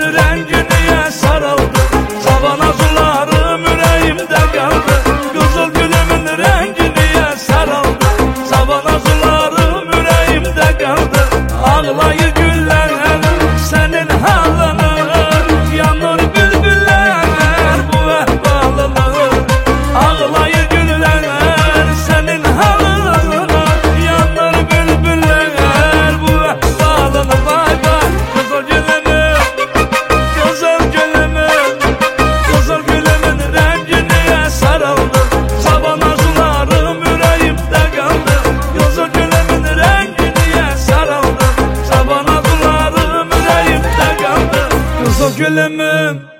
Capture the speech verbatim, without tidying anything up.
rengine sarıldı. Saban arzularım yüreğimde kaldı. Kızıl gülümün rengine sarıldı. Saban arzularım yüreğimde kaldı. Ağlayı güller senin halını, yanır bülbüller bu vehbalını. Ağlayı güller senin halını, yanır bülbüller bu vehbalını. Vay vay kızıl gülümün, kızıl gülümün, kızıl gülümün rengine sarıldı. Saban arzularım yüreğimde kaldı. Kızıl gülümün rengine sarıldı. Saban arzularım yüreğimde kaldı. Kızıl gülümün